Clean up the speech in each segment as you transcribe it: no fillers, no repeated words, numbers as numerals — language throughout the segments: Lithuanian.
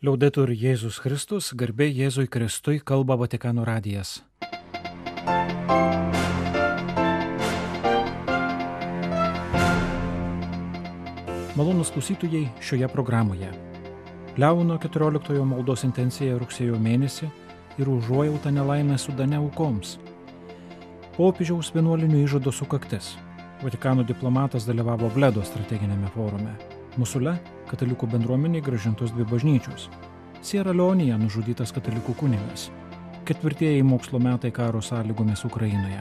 Liaudetur Jėzus Kristus, garbė Jėzui Kristui, kalba Vatikano radijas. Malonūs klausytojai šioje programoje. Leono 14 maldos intencija rugsėjo mėnesį ir užuojauta nelaimę Sudane aukoms. Popiežiaus vienuolinių įžado sukaktis. Vatikano diplomatas dalyvavo Bledo strateginėme forume. Musule katalikų bendruomeniai grąžintos 2 bažnyčios. Siera Leonėje nužudytas katalikų kunigas. 4 mokslo metai karo sąlygomis Ukrainoje.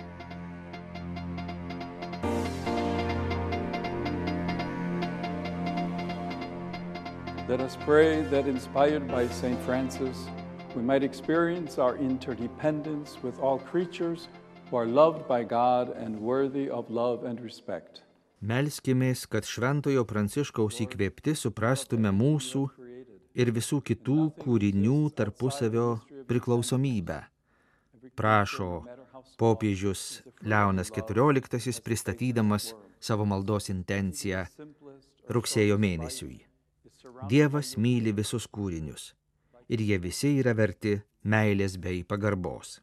Let us pray that, inspired by St. Francis, we might experience our interdependence with all creatures who are loved by God and worthy of love and respect. Melskimės, kad Šventojo Pranciškaus įkvėpti suprastume mūsų ir visų kitų kūrinių tarpusavio priklausomybę. Prašo popiežius Leonas XIV pristatydamas savo maldos intenciją rugsėjo mėnesiui. Dievas myli visus kūrinius ir jie visi yra verti meilės bei pagarbos.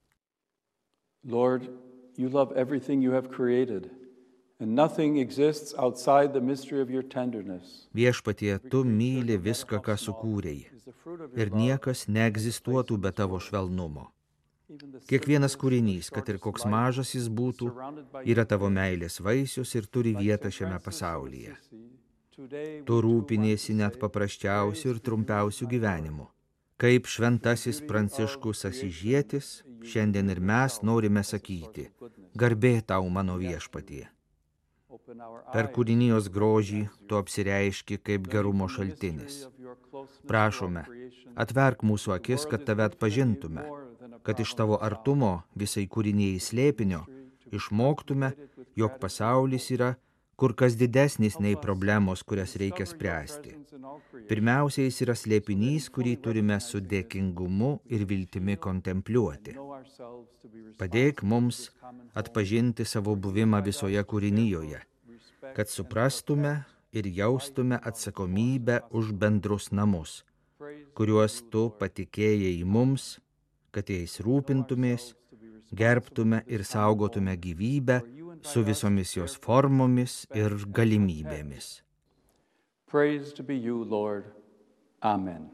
Lord, you love everything you have created, and nothing exists outside the mystery of your tenderness. Viešpatie, tu myli viską, ką sukūrei, ir niekas neegzistuotų be tavo švelnumo. Kiekvienas kūrinys, kad ir koks mažas jis būtų, yra tavo meilės vaisius ir turi vietą šiame pasaulyje. Tu rūpiniesi net paprasčiausių ir trumpiausių gyvenimų. Kaip šventasis Pranciškus Asyžietis, šiandien ir mes norime sakyti, garbė tau mano viešpatie. Per kūrinijos grožį tu apsireiški kaip gerumo šaltinis. Prašome, atverk mūsų akis, kad tave atpažintume, kad iš tavo artumo visai kūrinijai slėpinio išmoktume, jog pasaulis yra kur kas didesnis nei problemos, kurias reikia spręsti. Pirmiausia, jis yra slėpinys, kurį turime su dėkingumu ir viltimi kontempliuoti. Padėk mums atpažinti savo buvimą visoje kūrinijoje, kad suprastume ir jaustume atsakomybę už bendrus namus, kuriuos tu patikėjai mums, kad jais rūpintumės, gerbtume ir saugotume gyvybę su visomis jos formomis ir galimybėmis. Praise to be you, Lord. Amen.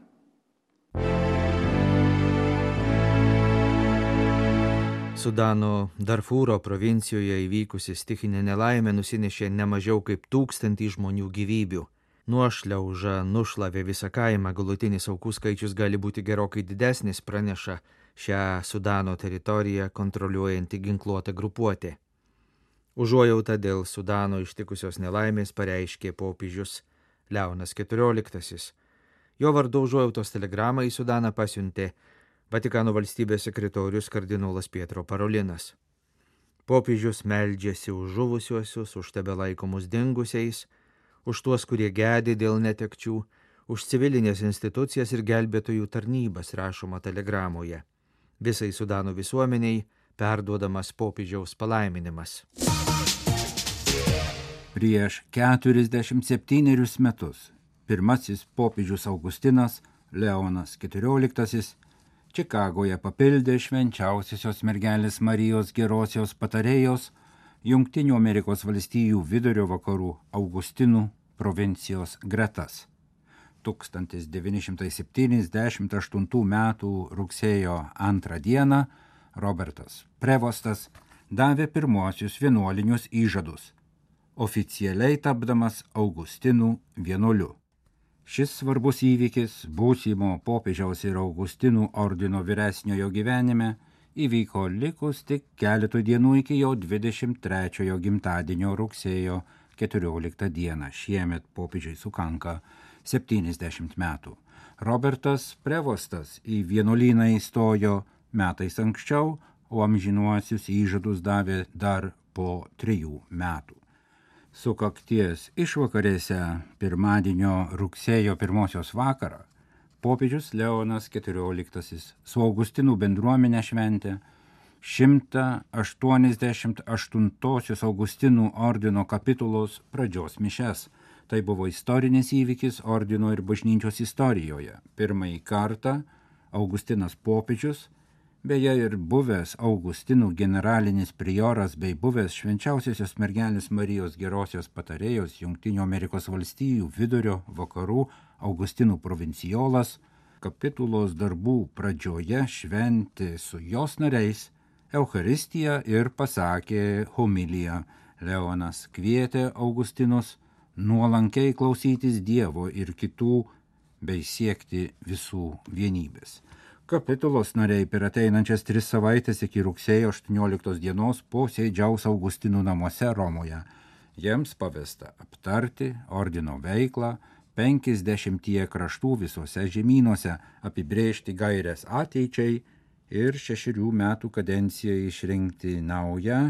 Sudano Darfūro provincijoje įvykusi stichinė nelaimė nusinešė ne mažiau kaip 1000 žmonių gyvybių. Nuošliauža nušlavė visą kaimą, galutinis aukų skaičius gali būti gerokai didesnis, praneša šią Sudano teritoriją kontroliuojanti ginkluota grupuotė. Užuojautą dėl Sudano ištikusios nelaimės pareiškė popiežius Leonas XIV. Jo vardu užuojautos telegramą į Sudaną pasiuntė Vatikano valstybės sekretorius kardinolas Pietro Parolinas. Popiežius meldžiasi už žuvusiuosius, už tebelaikomus dingusiais, už tuos, kurie gedi dėl netekčių, už civilinės institucijas ir gelbėtojų tarnybas, rašoma telegramoje. Visai Sudano visuomeniai perduodamas popiežiaus palaiminimas. Prieš 47 metus pirmasis popiežius Augustinas Leonas XIV Čikagoje papildė švenčiausiosios mergelės Marijos gerosios patarėjos Jungtinių Amerikos valstijų vidurio vakarų Augustinų provincijos gretas. 1978 metų rugsėjo 2 dieną Robertas Prevostas davė pirmuosius vienuolinius įžadus, oficialiai tapdamas Augustinų vienuoliu. Šis svarbus įvykis būsimo popiežiaus ir Augustinų ordino vyresniojo gyvenime įvyko likus tik keletų dienų iki jo 23 gimtadienio rugsėjo 14 dieną. Šiemet popiežiui sukanka 70 metų. Robertas Prevostas į vienuolyną įstojo metais anksčiau, o amžinuosius įžadus davė dar po 3 metų. Sukakties išvakarėse pirmadienio rugsėjo 1 vakarą popiežius Leonas XIV su Augustinų bendruomenė šventė 188 Augustinų ordino kapitulos pradžios mišias, Tai buvo istorinis įvykis ordino ir bažnyčios istorijoje. Pirmąjį kartą Augustinas popiežius, beje ir buvęs Augustinų generalinis prioras bei buvęs Švenčiausiosios mergelės Marijos gerosios patarėjos Jungtinių Amerikos valstijų vidurio vakarų Augustinų provincijolas, kapitulos darbų pradžioje šventė su jos nariais Eucharistiją ir pasakė homiliją. Leonas kvietė Augustinus nuolankiai klausytis Dievo ir kitų bei siekti visų vienybės. Kapitulos nariai per ateinančias 3 savaitės iki rugsėjo 18 dienos posėdžiaus Augustinų namuose Romoje. Jiems pavesta aptarti ordino veiklą 50 kraštų visose žemynuose, apibrėžti gaires ateičiai ir 6 metų kadencijai išrinkti naują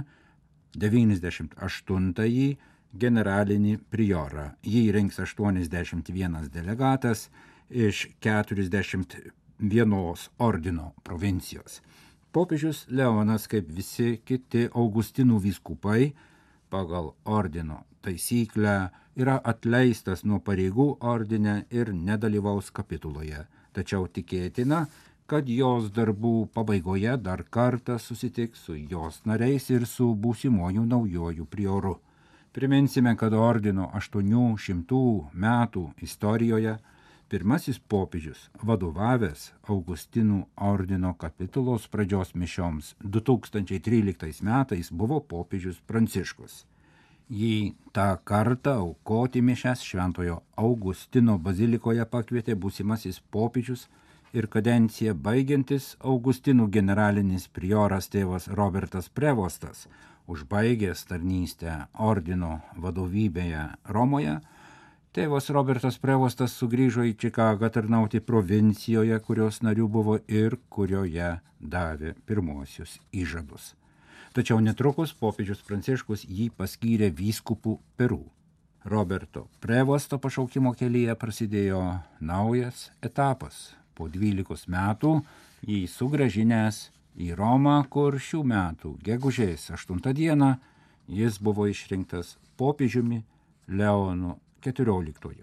98-ąjį generalinį priorą. Jį rinks 81 delegatas iš 41 ordino provincijos. Popiežius Leonas, kaip visi kiti Augustinų vyskupai, pagal ordino taisyklę yra atleistas nuo pareigų ordine ir nedalyvaus kapituloje. Tačiau tikėtina, kad jos darbų pabaigoje dar kartą susitiks su jos nariais ir su būsimuoju naujoju prioru. Priminsime, kad ordino 800 metų istorijoje pirmasis popiežius, vadovavęs Augustinų ordino kapitulos pradžios mišioms 2013 metais, buvo popiežius Pranciškus. Jį tą kartą aukoti mišias Šventojo Augustino bazilikoje pakvietė būsimasis popiežius ir kadenciją baigiantis Augustinų generalinis prioras tėvas Robertas Prevostas, užbaigęs tarnystę ordino vadovybėje Romoje. Tėvas Robertas Prevostas sugrįžo į Čikagą tarnauti provincijoje, kurios narių buvo ir kurioje davė pirmosius įžadus. Tačiau netrukus popiežius Pranciškus jį paskyrė vyskupu Peru. Roberto Prevosto pašaukimo kelyje prasidėjo naujas etapas. Po 12 metų jį sugrąžinęs į Romą, kur šių metų gegužės 8 dieną jis buvo išrinktas popiežiumi Leonu XIV.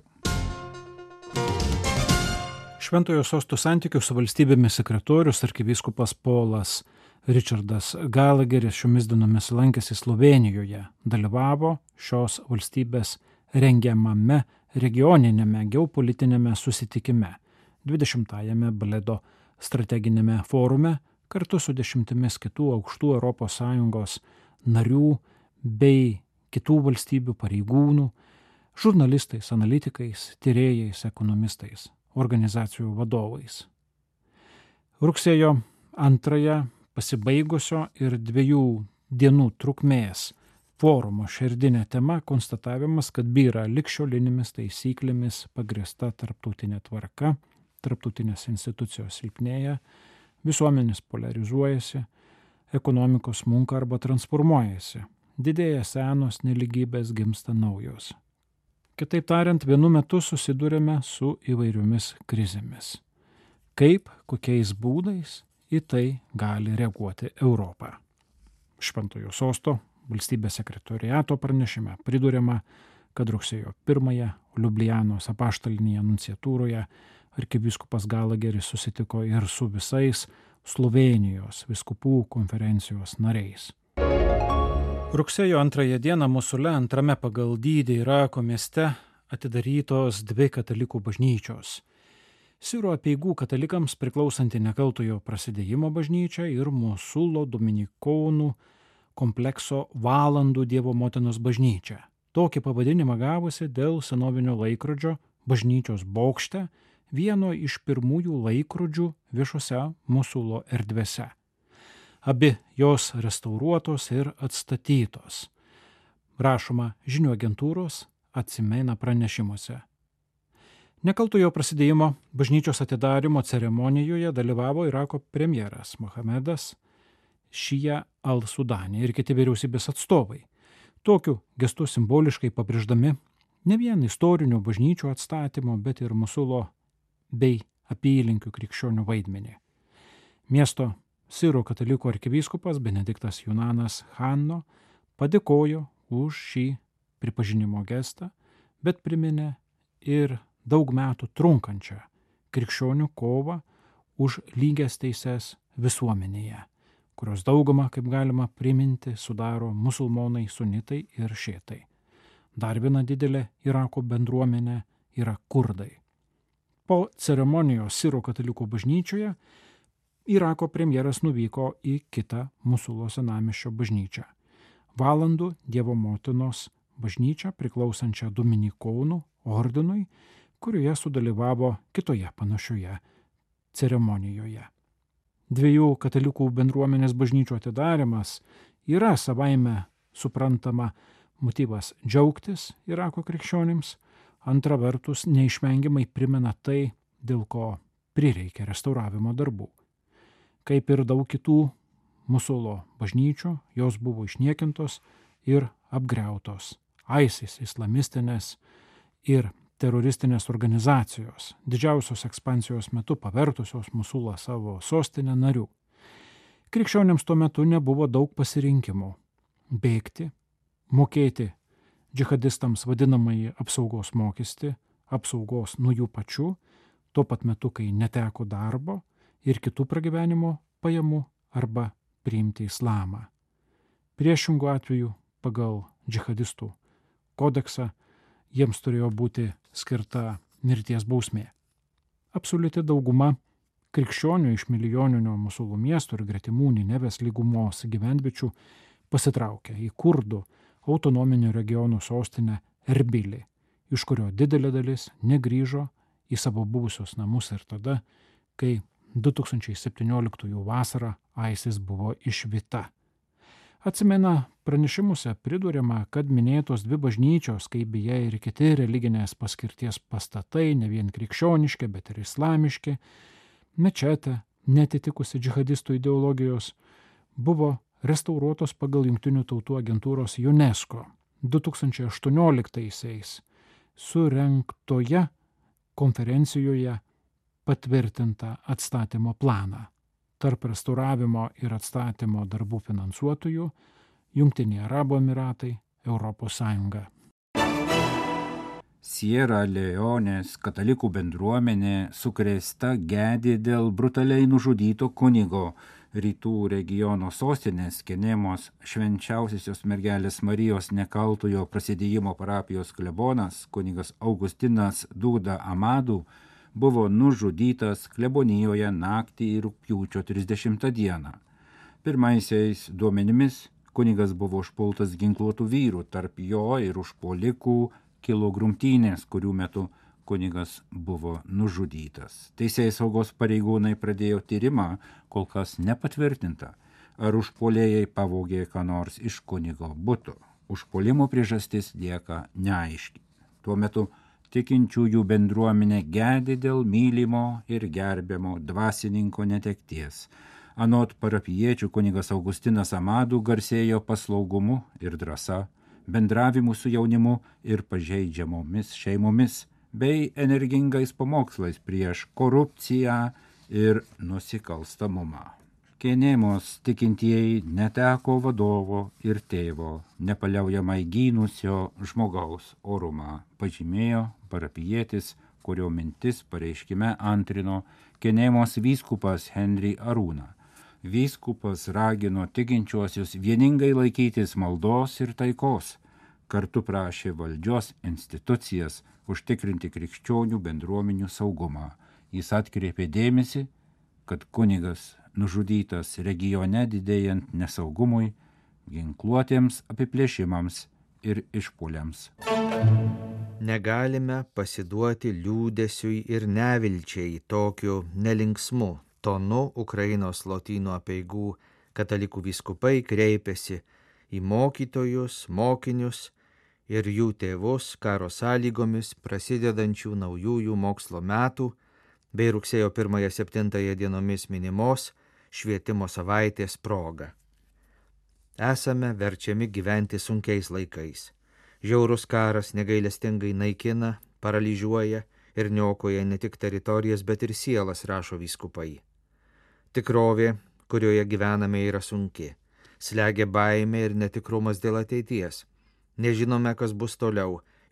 Šventojo sosto santykių su valstybėmis sekretorius arkivyskupas Polas Richardas Gallagheris šiomis dienomis lankėsi Slovėnijoje, dalyvavo šios valstybės rengiamame regioninėme geopolitinėme susitikime 20-ąjame Bledo strateginėme forume kartu su 10 kitų aukštų ES narių bei kitų valstybių pareigūnų, žurnalistais, analitikais, tyrėjais, ekonomistais, organizacijų vadovais. Rugsėjo 2 pasibaigusio ir 2 dienų trukmės forumo šerdinė tema konstatavimas, kad byra ligšiolinėmis taisyklėmis pagrįsta tarptautinė tvarka, tarptautinės institucijos silpnėja, visuomenės polarizuojasi, ekonomikos smunka arba transformuojasi, didėja senos nelygybės, gimsta naujos. Kitaip tariant, vienu metu susidurėme su įvairiomis krizėmis. Kaip, kokiais būdais į tai gali reaguoti Europa. Šventojo sosto valstybės sekretoriato pranešime priduriama, kad rugsėjo 1 Liublianos apaštalinėje nunciatūroje arkivyskupas Gallagheris susitiko ir su visais Slovėnijos vyskupų konferencijos nariais. Rugsėjo 2 dieną Mosule, 2 pagal dydį Irako mieste, atidarytos 2 katalikų bažnyčios. Siro apeigų katalikams priklausanti Nekaltojo prasidėjimo bažnyčia ir Mosulo dominikonų komplekso Valandų Dievo motinos bažnyčia. Tokį pavadinimą gavusi dėl senovinio laikrodžio bažnyčios bokšte, vieno iš pirmųjų laikrodžių viešose Mosulo erdvėse. Abi jos restauruotos ir atstatytos. Rašoma žinių agentūros Atsimena pranešimuose. Nekaltojo prasidėjimo bažnyčios atidarymo ceremonijoje dalyvavo Irako premjeras Mohamedas Šija al-Sudani ir kiti vyriausybės atstovai. Tokiu gestu simboliškai pabrėždami ne vien istorinių bažnyčių atstatymo, bet ir Mosulo bei apylinkių krikščionių vaidmenį. Miesto Siro katalikų arkivyskupas Benediktas Junanas Hanno padėkojo už šį pripažinimo gestą bet priminė ir daug metų trunkančią krikščionių kovą už lygias teises visuomenėje, kurios daugumą, kaip galima priminti, sudaro musulmonai, sunitai ir šietai. Dar viena didelė Irako bendruomenė yra kurdai. Po ceremonijos Siro katalikų bažnyčioje Irako premjeras nuvyko į kitą Musulo senamiesčio bažnyčią. Valandų Dievo motinos bažnyčią priklausančią Dominikonų ordinui, kurioje sudalyvavo kitoje panašioje ceremonijoje. Dviejų katalikų bendruomenės bažnyčių atidarimas yra savaime suprantama motyvas džiaugtis Irako krikščionims, antra vertus neišvengiamai primena tai, dėl ko prireikia restauravimo darbų. Kaip ir daug kitų Musulo bažnyčių, jos buvo išniekintos ir apgriautos. ISIS, islamistinės ir teroristinės organizacijos, didžiausios ekspansijos metu pavertusios Musulą savo sostinę narių. Krikščioniams tuo metu nebuvo daug pasirinkimų – bėgti, mokėti džihadistams vadinamąjį apsaugos mokestį, apsaugos nuo jų pačių, tuo pat metu, kai neteko darbo ir kitų pragyvenimo pajamų arba priimti islamą. Priešingų atveju pagal džihadistų kodeksą jiems turėjo būti skirta mirties bausmė. Absoliuti dauguma krikščionių iš milijoninio Musulų miestų ir gretimų Ninevės lygumos gyvenviečių pasitraukė į kurdų autonominio regiono sostinę Erbilį, iš kurio didelė dalis negrįžo į savo buvusius namus ir tada, kai 2017 vasarą ISIS buvo išvyta. Atsimena pranešimuose priduriama, kad minėtos dvi bažnyčios, kaip beje ir kiti religinės paskirties pastatai, ne vien krikščioniški, bet ir islamiški, mečetė, netitikusi džihadistų ideologijos, buvo restauruotos pagal Jungtinių tautų agentūros UNESCO 2018-aisiais surengtoje konferencijoje patvirtintą atstatymo planą. Tarp restauravimo ir atstatymo darbų finansuotojų Jungtiniai Arabų Emiratai, Europos Sąjunga. Sierra Leonės katalikų bendruomenė sukrėsta gedi dėl brutaliai nužudyto kunigo. Rytų regiono sostinės Kenemos švenčiausiosios mergelės Marijos nekaltojo prasidėjimo parapijos klebonas kunigas Augustinas Duda Amadu buvo nužudytas klebonijoje naktį į rugpjūčio 30 dieną. Pirmaisiais duomenimis kunigas buvo užpultas ginkluotų vyrų, tarp jo ir užpuolikų kilo grumtynės, kurių metu kunigas buvo nužudytas. Teisėsaugos pareigūnai pradėjo tyrimą, kol kas nepatvirtinta, ar užpuolėjai pavogė ką nors iš kunigo buto. Užpuolimo priežastis lieka neaiški. Tuo metu tikinčiųjų bendruomenė gedi dėl mylimo ir gerbiamo dvasininko netekties. Anot parapijiečių kunigas Augustinas Amadu garsėjo paslaugumu ir drąsa, bendravimu su jaunimu ir pažeidžiamomis šeimomis, bei energingais pamokslais prieš korupciją ir nusikalstamumą. Kenemos tikintieji neteko vadovo ir tėvo, nepaliaujamai gynusio žmogaus orumą, pažymėjo parapijietis, kurio mintis pareiškime antrino Kenemos vyskupas Henry Arūna. Vyskupas ragino tikinčiuosius vieningai laikytis maldos ir taikos, kartu prašė valdžios institucijas užtikrinti krikščionių bendruomenių saugumą. Jis atkreipė dėmesį, kad kunigas nužudytas regione didėjant nesaugumui, ginkluotiems apiplėšimams ir išpuoliams. Negalime pasiduoti liūdesiui ir nevilčiai tokiu nelinksmu tonu Ukrainos lotynų apeigų katalikų vyskupai kreipėsi į mokytojus, mokinius ir jų tėvus karo sąlygomis prasidedančių naujųjų mokslo metų bei rugsėjo 1-7 dienomis minimos švietimo savaitės proga. Esame verčiami gyventi sunkiais laikais. Žiaurus karas negailestingai naikina, paralyžiuoja ir niokoja ne tik teritorijas, bet ir sielas, rašo vyskupai. Tikrovė, kurioje gyvename, yra sunki. Slegia baimė ir netikrumas dėl ateities. Nežinome, kas bus toliau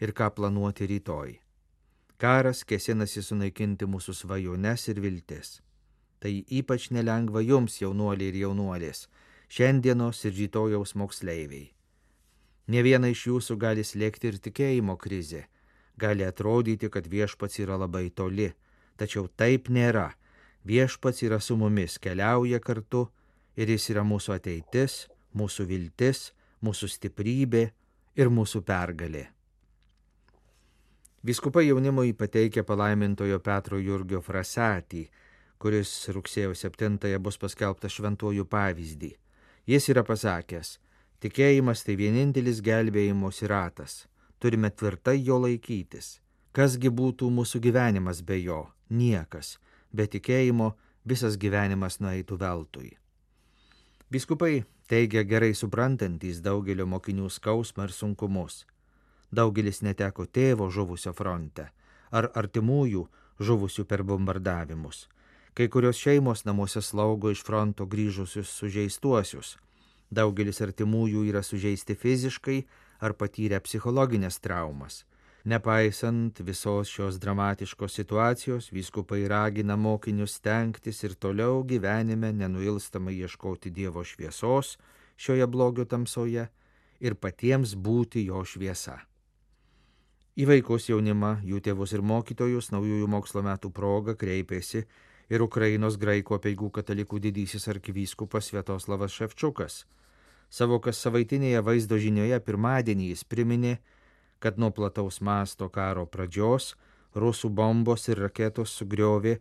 ir ką planuoti rytoj. Karas kėsinasi sunaikinti mūsų svajones ir viltis. Tai ypač nelengva jums, jaunuoliai ir jaunuolės, šiandienos ir rytojaus moksleiviai. Ne viena iš jūsų gali slėgti ir tikėjimo krizė. Gali atrodyti, kad viešpats yra labai toli, tačiau taip nėra. Viešpats yra su mumis, keliauja kartu ir jis yra mūsų ateitis, mūsų viltis, mūsų stiprybė ir mūsų pergalė. Vyskupai jaunimui pateikė palaimintojo Petro Jurgio Frasatį, kuris rugsėjo 7 bus paskelbtas šventuoju pavyzdį. Jis yra pasakęs, tikėjimas tai vienintelis gelbėjimosi ratas, turime tvirtai jo laikytis. Kasgi būtų mūsų gyvenimas be jo? Niekas. Be tikėjimo visas gyvenimas nueitų veltui. Vyskupai teigia gerai suprantantys daugelio mokinių skausmą ir sunkumus. Daugelis neteko tėvo žuvusio fronte ar artimųjų žuvusių per bombardavimus. Kai kurios šeimos namuose slaugo iš fronto grįžusius sužeistuosius. Daugelis artimųjų yra sužeisti fiziškai ar patyrę psichologinės traumas. Nepaisant visos šios dramatiškos situacijos, vyskupai ragina mokinius stengtis ir toliau gyvenime nenuilstamai ieškoti Dievo šviesos šioje blogio tamsoje ir patiems būti jo šviesa. Į vaikus, jaunimą, jų tėvus ir mokytojus naujųjų mokslo metų proga kreipėsi ir Ukrainos graikų apeigų katalikų didysis arkivyskupas Sviatoslavas Ševčukas. Savo kassavaitinėje vaizdo žinioje pirmadienį jis priminė, kad nuo plataus masto karo pradžios rusų bombos ir raketos sugriovė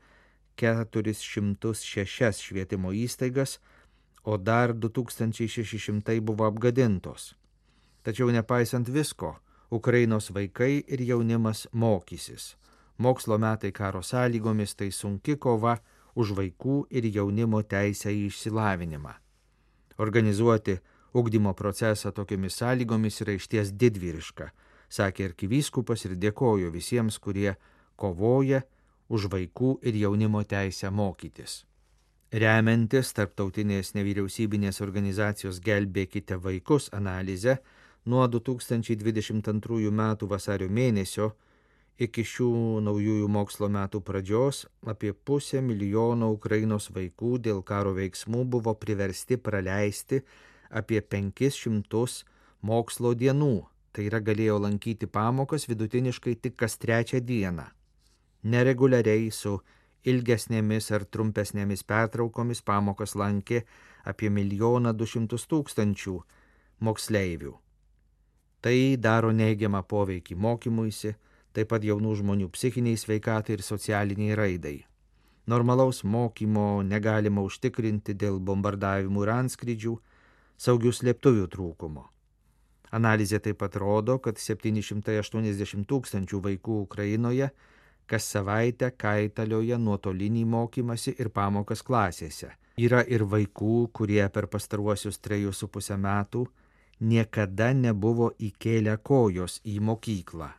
406 švietimo įstaigas, o dar 2600 buvo apgadintos. Tačiau nepaisant visko, Ukrainos vaikai ir jaunimas mokysis. Mokslo metai karo sąlygomis tai sunki kova už vaikų ir jaunimo teisę į išsilavinimą. Organizuoti ugdymo procesą tokiomis sąlygomis yra išties didvyriška, sakė arkivyskupas ir dėkojo visiems, kurie kovoja už vaikų ir jaunimo teisę mokytis. Remiantis tarptautinės nevyriausybinės organizacijos Gelbėkite vaikus analizę, nuo 2022 metų vasario mėnesio iki šių naujųjų mokslo metų pradžios apie 500 000 Ukrainos vaikų dėl karo veiksmų buvo priversti praleisti apie 500 mokslo dienų. Tai yra galėjo lankyti pamokas vidutiniškai tik kas 3 dieną. Nereguliariai su ilgesnėmis ar trumpesnėmis pertraukomis pamokas lankė apie 1 200 000 moksleivių. Tai daro neigiamą poveikį mokymuisi, taip pat jaunų žmonių psichiniai sveikatai ir socialiniai raidai. Normalaus mokymo negalima užtikrinti dėl bombardavimų ir antskrydžių, saugių slėptuvių trūkumo. Analizė taip pat rodo, kad 780 000 vaikų Ukrainoje kas savaitę kaitalioja nuotolinį mokymasi ir pamokas klasėse. Yra ir vaikų, kurie per pastaruosius 3,5 metų niekada nebuvo įkėlę kojos į mokyklą.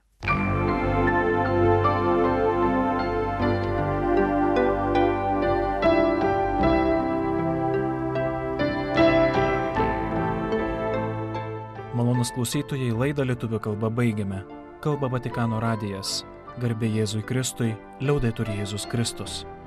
Malonūs klausytojai, laidą lietuvių kalba baigiame. Kalba Vatikano radijas. Garbė Jėzui Kristui, liaudetur Jėzus Kristus.